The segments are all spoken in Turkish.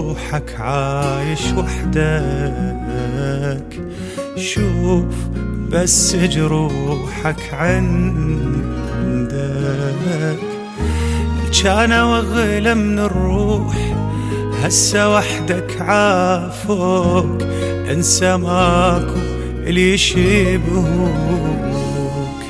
روحك عايش وحدك، شوف بس جروحك عندك. كان واغلى من الروح هسه وحدك عافوك، انسى ماكو اللي يشبهوك.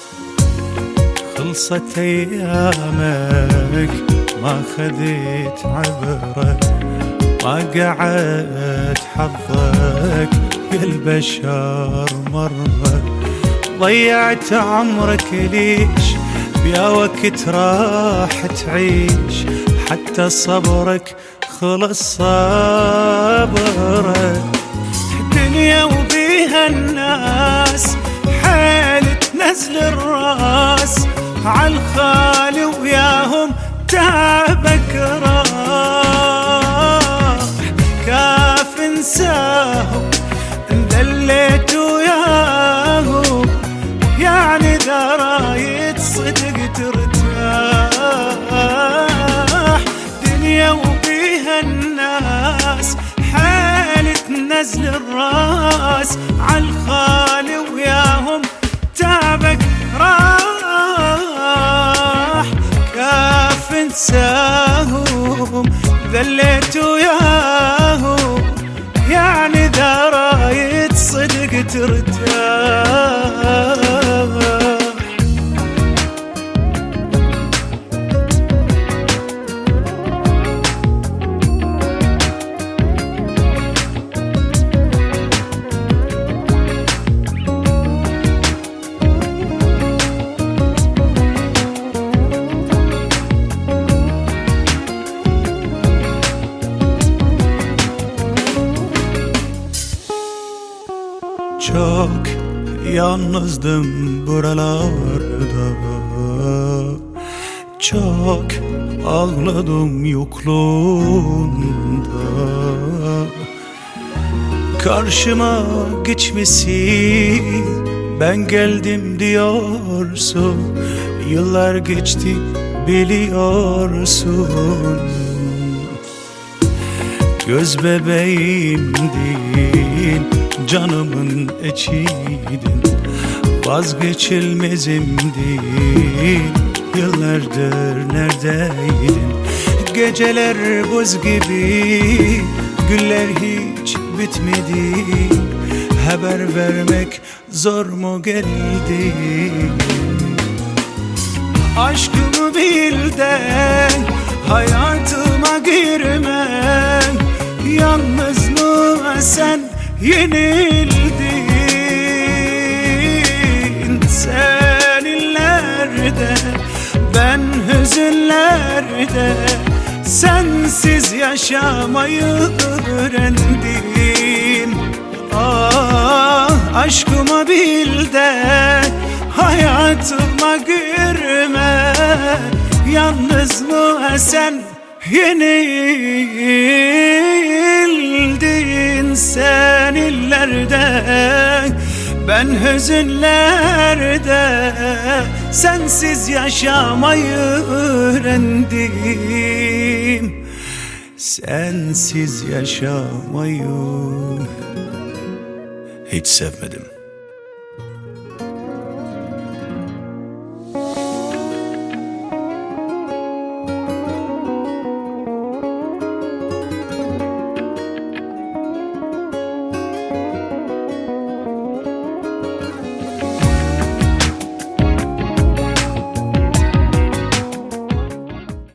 خلصت ايامك ما خذيت عبرة، ما قعدت حظك بالبشر مرة. ضيعت عمرك ليش بيا وقت راح تعيش، حتى صبرك خلص صبرك. الدنيا وبيها الناس حيل تنزل الراس، عالخالي وياهم تعبك راح. كاف انساهم اندليت وياهم، يعني ذا رايد صدق ترتاح. دنيا وبيها الناس حيل تنزل الراس، عالخالي وياهم تعبك راح. كاف انساهم ذليت وياهم، يعني ذا رايد صدق ترتاح. Çok yalnızdım buralarda, çok ağladım yokluğunda. Karşıma geçmesin, ben geldim diyorsun. Yıllar geçti biliyorsun. Göz bebeğimdin, canımın içiydin, vazgeçilmezimdin. Yıllardır neredeydin? Geceler buz gibi, güller hiç bitmedi. Haber vermek zor mu geldi? Aşkımı bilden hayatıma girmen, yalnızlığa sen yenildin. Sen illerde, ben hüzünlerde, sensiz yaşamayı öğrendim. Ah, aşkıma bil de hayatıma girme, yalnızlığa sen yenildin. Sen illerde, ben hüzünlerde, sensiz yaşamayı öğrendim. Sensiz yaşamayı hiç sevmedim.